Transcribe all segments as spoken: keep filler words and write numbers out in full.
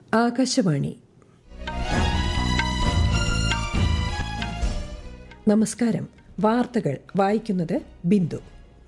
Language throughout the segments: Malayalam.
ആകാശവാണി. നമസ്കാരം. വാർത്തകൾ വായിക്കുന്നത് ബിന്ദു.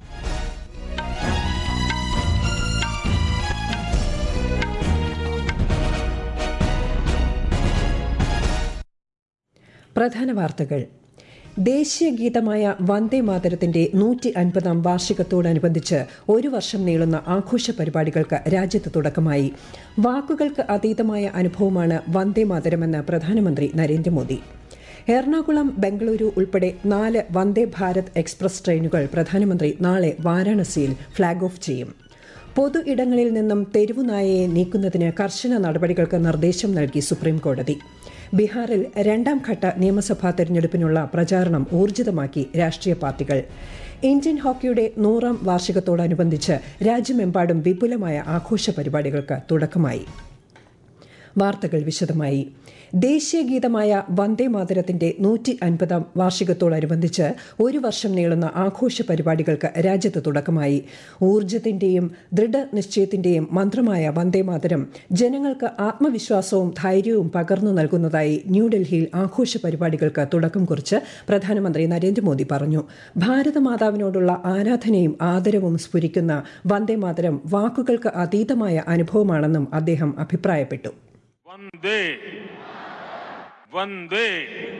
പ്രധാന വാർത്തകൾ. ദേശീയ ഗീതമായ വന്ദേ മാതരത്തിന്റെ നൂറ്റി അൻപതാം വാർഷികത്തോടനുബന്ധിച്ച് ഒരു വർഷം നീളുന്ന ആഘോഷ പരിപാടികൾക്ക് രാജ്യത്ത് തുടക്കമായി. വാക്കുകൾക്ക് അതീതമായ അനുഭവമാണ് വന്ദേ മാതരമെന്ന് പ്രധാനമന്ത്രി നരേന്ദ്രമോദി. എറണാകുളം, ബംഗളൂരു ഉൾപ്പെടെ നാല് വന്ദേ ഭാരത് എക്സ്പ്രസ് ട്രെയിനുകൾ പ്രധാനമന്ത്രി നാളെ വാരാണസിയിൽ ഫ്ളാഗ് ഓഫ് ചെയ്യും. പൊതു ഇടങ്ങളിൽ നിന്നും തെരുവുനായയെ നീക്കുന്നതിന് കർശന നടപടികൾക്ക് നിർദ്ദേശം നൽകി സുപ്രീംകോടതി. ബീഹാറിൽ രണ്ടാം ഘട്ട നിയമസഭാ തെരഞ്ഞെടുപ്പിനുള്ള പ്രചാരണം ഊർജിതമാക്കി രാഷ്ട്രീയ പാർട്ടികൾ. ഇന്ത്യൻ ഹോക്കിയുടെ നൂറാം വാർഷികത്തോടനുബന്ധിച്ച് രാജ്യമെമ്പാടും വിപുലമായ ആഘോഷ പരിപാടികൾക്ക് തുടക്കമായി. വാർത്തകൾ വിശദമായി. ദേശീയ ഗീതമായ വന്ദേ മാതരത്തിന്റെ നൂറ്റി അൻപതാം വാർഷികത്തോടനുബന്ധിച്ച് ഒരു വർഷം നീളുന്ന ആഘോഷ പരിപാടികൾക്ക് രാജ്യത്ത് തുടക്കമായി. ഊർജ്ജത്തിന്റെയും ദൃഢനിശ്ചയത്തിന്റെയും മന്ത്രമായ വന്ദേ മാതരം ജനങ്ങൾക്ക് ആത്മവിശ്വാസവും ധൈര്യവും പകർന്നു നൽകുന്നതായി ന്യൂഡൽഹിയിൽ ആഘോഷ പരിപാടികൾക്ക് തുടക്കം കുറിച്ച് പ്രധാനമന്ത്രി നരേന്ദ്രമോദി പറഞ്ഞു. ഭാരതമാതാവിനോടുള്ള ആരാധനയും ആദരവും സ്ഫുരിക്കുന്ന വന്ദേ മാതരം വാക്കുകൾക്ക് അതീതമായ അനുഭവമാണെന്നും അദ്ദേഹം അഭിപ്രായപ്പെട്ടു. वंदे वंदे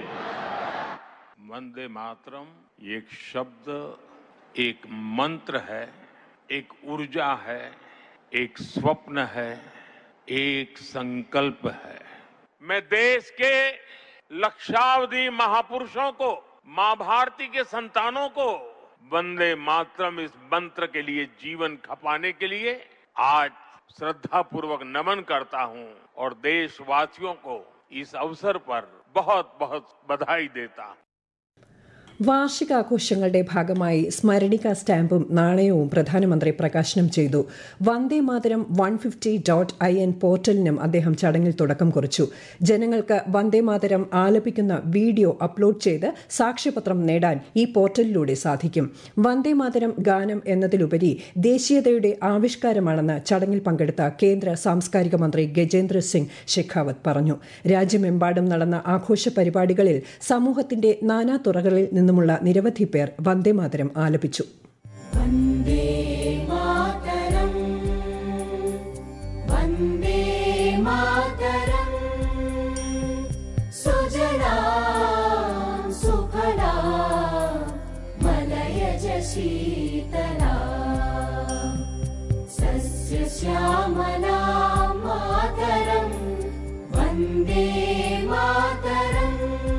वंदे मातरम एक शब्द, एक मंत्र है, एक ऊर्जा है, एक स्वप्न है, एक संकल्प है. मैं देश के लक्षावधि महापुरुषों को, मां भारती के संतानों को वंदे मातरम इस मंत्र के लिए जीवन खपाने के लिए आज श्रद्धापूर्वक नमन करता हूं और देशवासियों को इस अवसर पर बहुत बहुत बधाई देता हूं. വാർഷികാഘോഷങ്ങളുടെ ഭാഗമായി സ്മരണിക സ്റ്റാമ്പും നാണയവും പ്രധാനമന്ത്രി പ്രകാശനം ചെയ്തു. Vande Mataram one fifty dot I N പോർട്ടലിനും അദ്ദേഹം ചടങ്ങിൽ തുടക്കം കുറിച്ചു. ജനങ്ങൾക്ക് വന്ദേ മാതരം ആലപിക്കുന്ന വീഡിയോ അപ്ലോഡ് ചെയ്ത് സാക്ഷ്യപത്രം നേടാൻ ഈ പോർട്ടലിലൂടെ സാധിക്കും. വന്ദേ മാതരം ഗാനം എന്നതിലുപരി ദേശീയതയുടെ ആവിഷ്കാരമാണെന്ന് ചടങ്ങിൽ പങ്കെടുത്ത കേന്ദ്ര സാംസ്കാരിക മന്ത്രി ഗജേന്ദ്ര സിംഗ് ഷെഖാവത്ത് പറഞ്ഞു. രാജ്യമെമ്പാടും നടന്ന ആഘോഷ പരിപാടികളിൽ സമൂഹത്തിന്റെ നാനാതുറകളിൽ നിന്ന് നിന്നുമുള്ള നിരവധി പേർ വന്ദേ മാതരം ആലപിച്ചു. വന്ദേ മാതരം വന്ദേ മാതരം സുജലാം സുഫലാം മലയജ ശീതലാം സസ്യശ്യാമലാം മാതരം വന്ദേ മാതരം.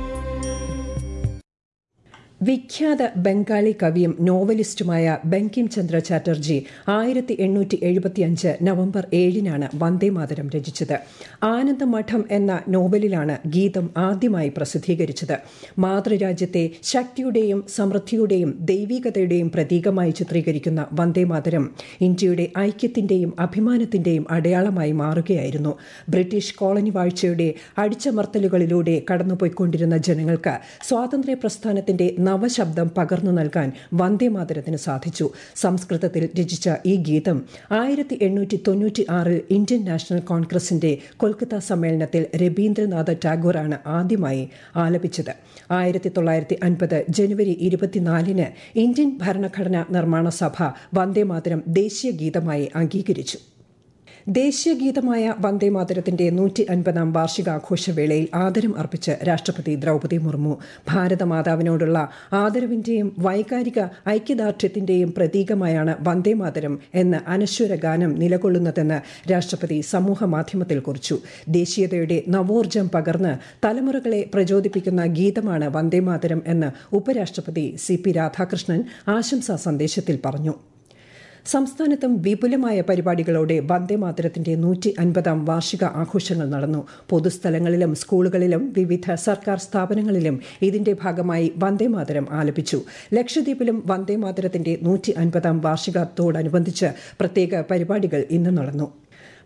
വിഖ്യാത ബംഗാളി കവിയും നോവലിസ്റ്റുമായ ബങ്കിം ചന്ദ്ര ചാറ്റർജി ആയിരത്തി എണ്ണൂറ്റി എഴുപത്തിയഞ്ച് നവംബർ ഏഴിനാണ് വന്ദേ മാതരം രചിച്ചത്. ആനന്ദമഠം എന്ന നോവലിലാണ് ഗീതം ആദ്യമായി പ്രസിദ്ധീകരിച്ചത്. മാതൃരാജ്യത്തെ ശക്തിയുടെയും സമൃദ്ധിയുടെയും ദൈവികതയുടെയും പ്രതീകമായി ചിത്രീകരിക്കുന്ന വന്ദേ മാതരം ഇന്ത്യയുടെ ഐക്യത്തിന്റെയും അഭിമാനത്തിന്റെയും അടയാളമായി മാറുകയായിരുന്നു. ബ്രിട്ടീഷ് കോളനി വാഴ്ചയുടെ അടിച്ചമർത്തലുകളിലൂടെ കടന്നുപോയിക്കൊണ്ടിരുന്ന ജനങ്ങൾക്ക് സ്വാതന്ത്ര്യ പ്രസ്ഥാനത്തിന്റെ നവശബ്ദം പകർന്നു നൽകാൻ വന്ദേ മാതരത്തിന് സാധിച്ചു. സംസ്കൃതത്തിൽ രചിച്ച ഈ ഗീതം ആയിരത്തി എണ്ണൂറ്റി തൊണ്ണൂറ്റി ആറിൽ ഇന്ത്യൻ നാഷണൽ കോൺഗ്രസിന്റെ കൊൽക്കത്ത സമ്മേളനത്തിൽ രവീന്ദ്രനാഥ ടാഗോറാണ് ആദ്യമായി ആലപിച്ചത്. ആയിരത്തി തൊള്ളായിരത്തി അൻപത് ജനുവരി ഇരുപത്തിനാലിന് ഇന്ത്യൻ ഭരണഘടനാ നിർമ്മാണ സഭ വന്ദേ മാതരം ദേശീയ ഗീതമായി അംഗീകരിച്ചു. ദേശീയ ഗീതമായ വന്ദേ മാതരത്തിന്റെ നൂറ്റി അൻപതാം വാർഷികാഘോഷവേളയിൽ ആദരം അർപ്പിച്ച് രാഷ്ട്രപതി ദ്രൌപദി മുർമു ഭാരതമാതാവിനോടുള്ള ആദരവിന്റെയും വൈകാരിക ഐക്യദാർഢ്യത്തിന്റെയും പ്രതീകമായാണ് വന്ദേ മാതരം എന്ന അനശ്വര ഗാനം നിലകൊള്ളുന്നതെന്ന് രാഷ്ട്രപതി സമൂഹ മാധ്യമത്തിൽ കുറിച്ചു. ദേശീയതയുടെ നവോർജ്ജം പകർന്ന് തലമുറകളെ പ്രചോദിപ്പിക്കുന്ന ഗീതമാണ് വന്ദേ മാതരം എന്ന് ഉപരാഷ്ട്രപതി സി പി രാധാകൃഷ്ണൻ ആശംസാ സന്ദേശത്തിൽ പറഞ്ഞു. സംസ്ഥാനത്തും വിപുലമായ പരിപാടികളോടെ വന്ദേ മാതരത്തിന്റെ നൂറ്റി അൻപതാം വാർഷിക ആഘോഷങ്ങൾ നടന്നു. പൊതുസ്ഥലങ്ങളിലും സ്കൂളുകളിലും വിവിധ സർക്കാർ സ്ഥാപനങ്ങളിലും ഇതിന്റെ ഭാഗമായി വന്ദേ മാതരം ആലപിച്ചു. ലക്ഷദ്വീപിലും വന്ദേ മാതരത്തിന്റെ നൂറ്റി അൻപതാം വാർഷികത്തോടനുബന്ധിച്ച് പ്രത്യേക പരിപാടികൾ ഇന്ന് നടന്നു.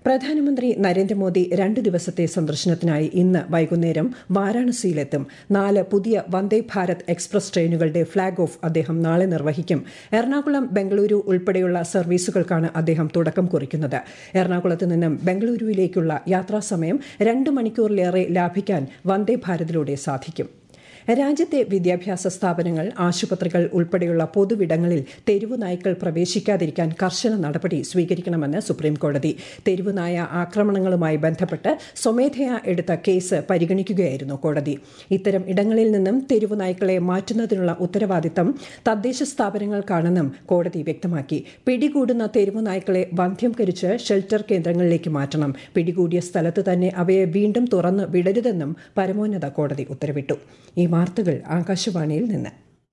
പ്രധാനമന്ത്രി നരേന്ദ്രമോദി രണ്ട് ദിവസത്തെ സന്ദർശനത്തിനായി ഇന്ന് വൈകുന്നേരം വാരാണസിയിലെത്തും. നാല് പുതിയ വന്ദേ ഭാരത് എക്സ്പ്രസ് ട്രെയിനുകളുടെ ഫ്ളാഗ് ഓഫ് അദ്ദേഹം നാളെ നിർവഹിക്കും. എറണാകുളം ബംഗളൂരു ഉൾപ്പെടെയുള്ള സർവീസുകൾക്കാണ് അദ്ദേഹം തുടക്കം കുറിക്കുന്നത്. എറണാകുളത്ത് നിന്നും ബംഗളൂരുവിലേക്കുള്ള യാത്രാസമയം രണ്ട് മണിക്കൂറിലേറെ ലാഭിക്കാൻ വന്ദേ ഭാരതിലൂടെ സാധിക്കും. രാജ്യത്തെ വിദ്യാഭ്യാസ സ്ഥാപനങ്ങൾ, ആശുപത്രികൾ ഉൾപ്പെടെയുള്ള പൊതുവിടങ്ങളിൽ തെരുവുനായ്ക്കൾ പ്രവേശിക്കാതിരിക്കാൻ കർശന നടപടി സ്വീകരിക്കണമെന്ന് സുപ്രീംകോടതി. തെരുവുനായ ആക്രമണങ്ങളുമായി ബന്ധപ്പെട്ട് സ്വമേധയാ എടുത്ത കേസ് പരിഗണിക്കുകയായിരുന്നു കോടതി. ഇത്തരം ഇടങ്ങളിൽ നിന്നും തെരുവുനായ്ക്കളെ മാറ്റുന്നതിനുള്ള ഉത്തരവാദിത്തം തദ്ദേശ സ്ഥാപനങ്ങൾക്കാണെന്നും കോടതി വ്യക്തമാക്കി. പിടികൂടുന്ന തെരുവുനായ്ക്കളെ വന്ധ്യംകരിച്ച് ഷെൽട്ടർ കേന്ദ്രങ്ങളിലേക്ക് മാറ്റണം. പിടികൂടിയ സ്ഥലത്ത് തന്നെ അവയെ വീണ്ടും തുറന്ന് വിടരുതെന്നും പരമോന്നത കോടതി ഉത്തരവിട്ടു. ഈ വാർത്തകൾ ആകാശവാണിയിൽ നിന്ന്.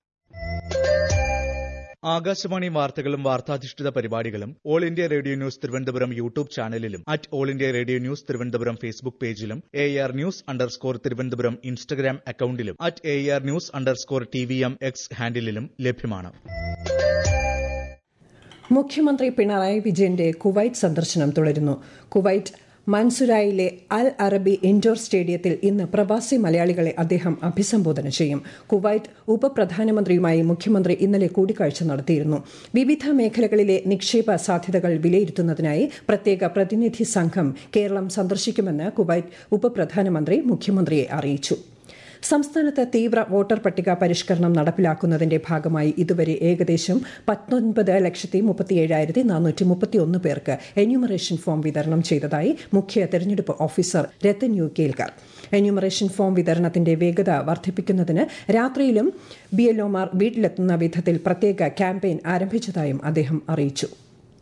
ആകാശവാണി വാർത്തകളും വാർത്താധിഷ്ഠിത പരിപാടികളും all India radio news Thiruvananthapuram YouTube ചാനലിലും at all India radio news Thiruvananthapuram Facebook പേജിലും A R news underscore Thiruvananthapuram Instagram അക്കൌണ്ടിലും at A R news underscore T V M X ഹാൻഡിലും ലഭ്യമാണ്. മുഖ്യമന്ത്രി പിണറായി വിജയന്റെ കുവൈറ്റ് സന്ദർശനം തുടരുന്നു. കുവൈറ്റ് മൻസുരായിലെ അൽ അറബി ഇൻഡോർ സ്റ്റേഡിയത്തിൽ ഇന്ന് പ്രവാസി മലയാളികളെ അദ്ദേഹം അഭിസംബോധന ചെയ്യും. കുവൈറ്റ് ഉപപ്രധാനമന്ത്രിയുമായി മുഖ്യമന്ത്രി ഇന്നലെ കൂടിക്കാഴ്ച നടത്തിയിരുന്നു. വിവിധ മേഖലകളിലെ നിക്ഷേപ സാധ്യതകൾ വിലയിരുത്തുന്നതിനായി പ്രത്യേക പ്രതിനിധി സംഘം കേരളം സന്ദർശിക്കുമെന്ന് കുവൈറ്റ് ഉപപ്രധാനമന്ത്രി മുഖ്യമന്ത്രിയെ അറിയിച്ചു. സംസ്ഥാനത്ത് തീവ്ര വോട്ടർ പട്ടിക പരിഷ്കരണം നടപ്പിലാക്കുന്നതിന്റെ ഭാഗമായി ഇതുവരെ ഏകദേശം പത്തൊൻപത് ലക്ഷത്തി മുപ്പത്തിയേഴായിരത്തി നാനൂറ്റി മുപ്പത്തിയൊന്ന് പേർക്ക് എന്യൂമറേഷൻ ഫോം വിതരണം ചെയ്തതായി മുഖ്യ തെരഞ്ഞെടുപ്പ് officer Rathan U Kelkar. Enumeration form വിതരണത്തിന്റെ വേഗത വർദ്ധിപ്പിക്കുന്നതിന് രാത്രിയിലും ബിഎൽഒമാർ വീട്ടിലെത്തുന്ന വിധത്തിൽ പ്രത്യേക ക്യാമ്പയിൻ ആരംഭിച്ചതായും അദ്ദേഹം അറിയിച്ചു.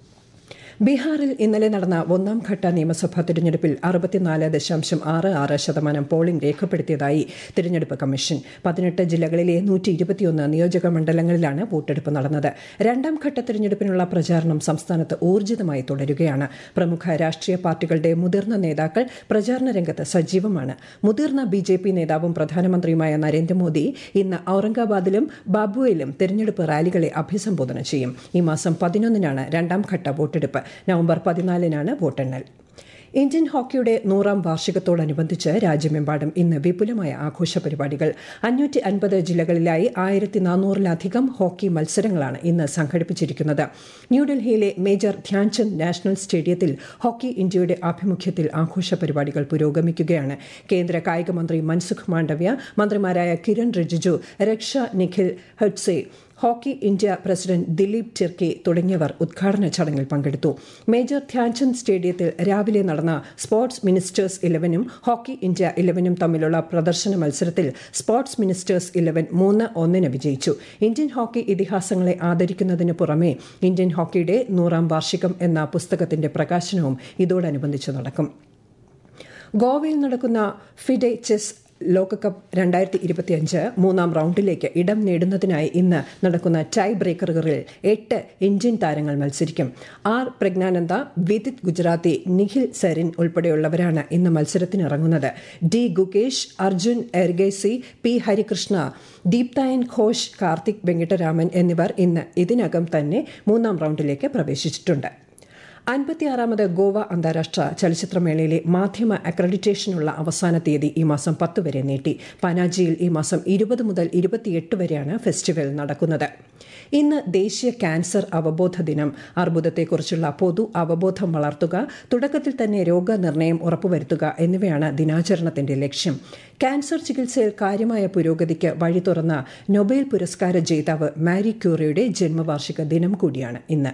ബീഹാറിൽ ഇന്നലെ നടന്ന ഒന്നാം ഘട്ട നിയമസഭാ തിരഞ്ഞെടുപ്പിൽ അറുപത്തിനാല് ദശാംശം ആറ് ആറ് ശതമാനം പോളിംഗ് രേഖപ്പെടുത്തിയതായി തിരഞ്ഞെടുപ്പ് കമ്മീഷൻ. പതിനെട്ട് ജില്ലകളിലെ നൂറ്റി ഇരുപത്തിയൊന്ന് നിയോജക മണ്ഡലങ്ങളിലാണ് വോട്ടെടുപ്പ് നടന്നത്. രണ്ടാം ഘട്ട തിരഞ്ഞെടുപ്പിനുള്ള പ്രചാരണം സംസ്ഥാനത്ത് ഊർജിതമായി തുടരുകയാണ്. പ്രമുഖ രാഷ്ട്രീയ പാർട്ടികളുടെ മുതിർന്ന നേതാക്കൾ പ്രചാരണ രംഗത്ത് സജീവമാണ്. മുതിർന്ന ബി ജെ പി നേതാവും പ്രധാനമന്ത്രിയുമായ നരേന്ദ്രമോദി ഇന്ന് ഔറംഗാബാദിലും ബാബുവിലും തിരഞ്ഞെടുപ്പ് റാലികളെ അഭിസംബോധന ചെയ്യും. ഈ മാസം പതിനൊന്നിനാണ് രണ്ടാം ഘട്ട വോട്ടെടുപ്പ്. നവംബർ പതിനാലിനാണ് വോട്ടെണ്ണൽ. ഇന്ത്യൻ ഹോക്കിയുടെ നൂറാം വാർഷികത്തോടനുബന്ധിച്ച് രാജ്യമെമ്പാടും ഇന്ന് വിപുലമായ ആഘോഷ പരിപാടികൾ. അഞ്ഞൂറ്റി അൻപത് ജില്ലകളിലായി ആയിരത്തി നാനൂറിലധികം ഹോക്കി മത്സരങ്ങളാണ് ഇന്ന് സംഘടിപ്പിച്ചിരിക്കുന്നത്. ന്യൂഡൽഹിയിലെ മേജർ ധ്യാൻചന്ദ് നാഷണൽ സ്റ്റേഡിയത്തിൽ ഹോക്കി ഇന്ത്യയുടെ ആഭിമുഖ്യത്തിൽ ആഘോഷ പരിപാടികൾ പുരോഗമിക്കുകയാണ്. കേന്ദ്ര കായിക മന്ത്രി മൻസുഖ് മാണ്ഡവ്യ, മന്ത്രിമാരായ Kiran Rijiju, Raksha Nikhil Khadse, hockey India president Dilip Tirkey തുടങ്ങിയവർ ഉദ്ഘാടന ചടങ്ങിൽ പങ്കെടുത്തു. മേജർ ധ്യാൻചന്ദ് സ്റ്റേഡിയത്തിൽ രാവിലെ നടന്ന സ്പോർട്സ് മിനിസ്റ്റേഴ്സ് ഇലവനും ഹോക്കി ഇന്ത്യ ഇലവനും തമ്മിലുള്ള പ്രദർശന മത്സരത്തിൽ സ്പോർട്സ് മിനിസ്റ്റേഴ്സ് ഇലവൻ മൂന്ന് ഒന്നിന് വിജയിച്ചു. ഇന്ത്യൻ ഹോക്കി ഇതിഹാസങ്ങളെ ആദരിക്കുന്നതിന് പുറമെ ഇന്ത്യൻ ഹോക്കിയുടെ നൂറാം വാർഷികം എന്ന പുസ്തകത്തിന്റെ പ്രകാശനവും ഇതോടനുബന്ധിച്ച് നടക്കും. ഗോവയിൽ നടക്കുന്ന ഫിഡെ ചെസ് ലോകകപ്പ് രണ്ടായിരത്തി ഇരുപത്തിയഞ്ച് മൂന്നാം റൌണ്ടിലേക്ക് ഇടം നേടുന്നതിനായി ഇന്ന് നടക്കുന്ന ടൈ ബ്രേക്കറുകളിൽ എട്ട് ഇന്ത്യൻ താരങ്ങൾ മത്സരിക്കും. ആർ പ്രജ്ഞാനന്ദ, വിദിത് ഗുജറാത്തി, നിഖിൽ സരിൻ ഉൾപ്പെടെയുള്ളവരാണ് ഇന്ന് മത്സരത്തിനിറങ്ങുന്നത്. ഡി ഗുകേഷ്, അർജുൻ എർഗേസി, പി ഹരികൃഷ്ണ, ദീപ്തായൻ ഘോഷ്, കാർത്തിക് വെങ്കിട്ടരാമൻ എന്നിവർ ഇന്ന് ഇതിനകം തന്നെ മൂന്നാം റൌണ്ടിലേക്ക് പ്രവേശിച്ചിട്ടുണ്ട്. അൻപത്തിയാറാമത് ഗോവ അന്താരാഷ്ട്ര ചലച്ചിത്രമേളയിലെ മാധ്യമ അക്രഡിറ്റേഷനുള്ള അവസാന തീയതി ഈ മാസം പത്ത് വരെ നീട്ടി. പനാജിയിൽ ഈ മാസം ഇരുപത് മുതൽ ഇരുപത്തിയെട്ട് വരെയാണ് ഫെസ്റ്റിവൽ നടക്കുന്നത്. ഇന്ന് ദേശീയ ക്യാൻസർ അവബോധ ദിനം. അർബുദത്തെക്കുറിച്ചുള്ള പൊതു അവബോധം വളർത്തുക, തുടക്കത്തിൽ തന്നെ രോഗനിർണയം ഉറപ്പുവരുത്തുക എന്നിവയാണ് ദിനാചരണത്തിന്റെ ലക്ഷ്യം. ക്യാൻസർ ചികിത്സയിൽ കാര്യമായ പുരോഗതിക്ക് വഴി തുറന്ന നൊബേൽ പുരസ്കാര ജേതാവ് മാരി ക്യൂറിയുടെ ജന്മവാർഷിക ദിനം കൂടിയാണ് ഇന്ന്.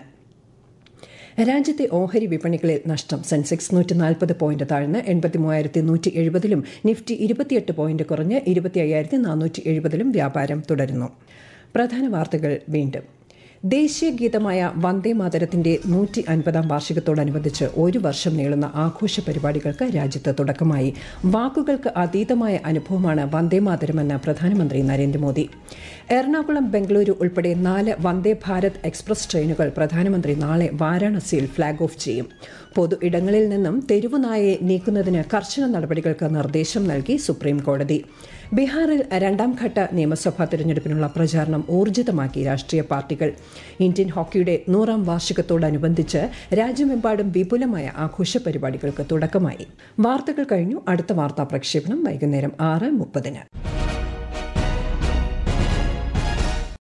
രാജ്യത്തെ ഓഹരി വിപണികളിൽ നഷ്ടം. സെൻസെക്സ് നൂറ്റി നാൽപ്പത് പോയിന്റ് താഴ്ന്ന് എൺപത്തി മൂവായിരത്തി നൂറ്റി എഴുപതിലും നിഫ്റ്റി ഇരുപത്തിയെട്ട് പോയിന്റ് കുറഞ്ഞ് ഇരുപത്തി അയ്യായിരത്തി നാനൂറ്റി എഴുപതിലും വ്യാപാരം തുടരുന്നു. പ്രധാന വാർത്തകൾ വീണ്ടും. ദേശീയ ഗീതമായ വന്ദേ മാതരത്തിന്റെ നൂറ്റി അൻപതാം വാർഷികത്തോടനുബന്ധിച്ച് ഒരു വർഷം നീളുന്ന ആഘോഷ പരിപാടികൾക്ക് രാജ്യത്ത് തുടക്കമായി. വാക്കുകൾക്ക് അതീതമായ അനുഭവമാണ് വന്ദേ മാതരമെന്ന് പ്രധാനമന്ത്രി നരേന്ദ്രമോദി. എറണാകുളം ബംഗളൂരു ഉൾപ്പെടെ നാല് വന്ദേ ഭാരത് എക്സ്പ്രസ് ട്രെയിനുകൾ പ്രധാനമന്ത്രി നാളെ വാരാണസിയിൽ ഫ്ളാഗ് ഓഫ് ചെയ്യും. പൊതു ഇടങ്ങളിൽ നിന്നും തെരുവുനായയെ നീക്കുന്നതിന് കർശന നടപടികൾക്ക് നിർദ്ദേശം നൽകി സുപ്രീം കോടതി. ബീഹാറിൽ രണ്ടാംഘട്ട നിയമസഭാ തെരഞ്ഞെടുപ്പിനുള്ള പ്രചാരണം ഊർജിതമാക്കി രാഷ്ട്രീയ പാർട്ടികൾ. ഇന്ത്യൻ ഹോക്കിയുടെ നൂറാം വാർഷികത്തോടനുബന്ധിച്ച് രാജ്യമെമ്പാടും വിപുലമായ ആഘോഷ പരിപാടികൾക്ക് തുടക്കമായി. വാർത്തകൾ കഴിഞ്ഞു. അടുത്ത വാർത്താ പ്രക്ഷേപണം വൈകുന്നേരം ആറ് മുപ്പതിന്.